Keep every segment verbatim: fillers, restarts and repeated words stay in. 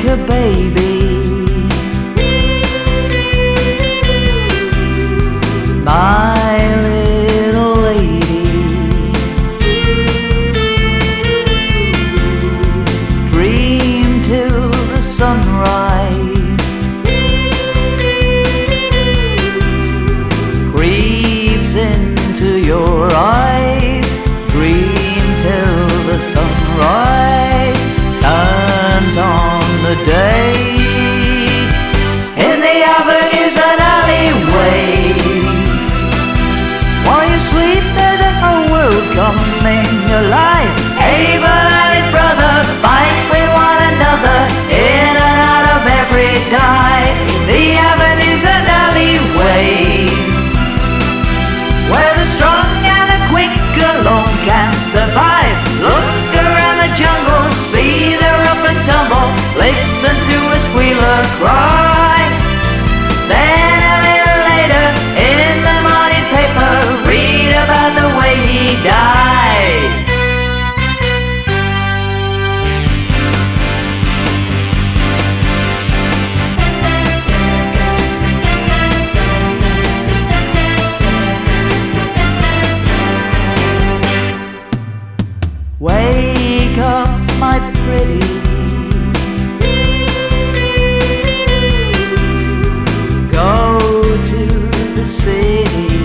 a baby. My little lady, dream till the sunrise, creeps into your eyes. Dream till the sunrise, turns on the day. In the avenues and alleyways, while you sleep, there's a whole world coming alive. Abel and his brother fight with one another in and out of every dive. In the avenues and alleyways, where the strong and the quick alone can survive. Look around the jungle, see the rough and tumble, listen to a squealer cry. Then a little later, in the morning paper, read about the way he died. Wake up, my pretty, go to the city,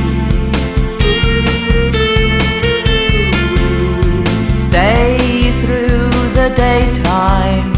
stay through the daytime,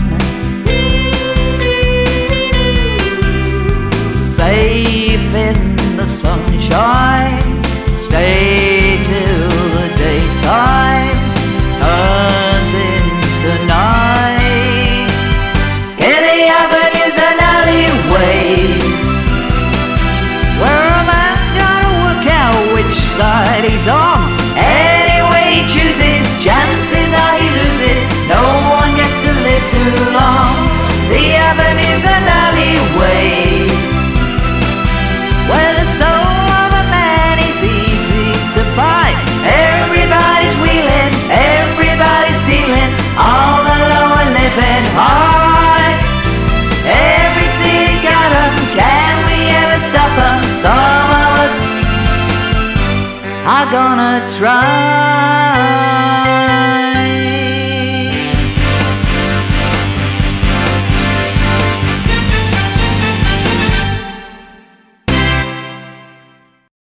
safe in the sunshine, stay till the daytime turns into night. In the avenues and alleyways, where a man's gotta work out which side he's on. Anyway he chooses, chances are he loses. No one gets to live too long. The avenues and alleyways, where the soul of a man is easy to buy. Everybody's wheeling, everybody's dealing, all the lower living high. Every city's got 'em, can we ever stop 'em? Some of us are gonna try.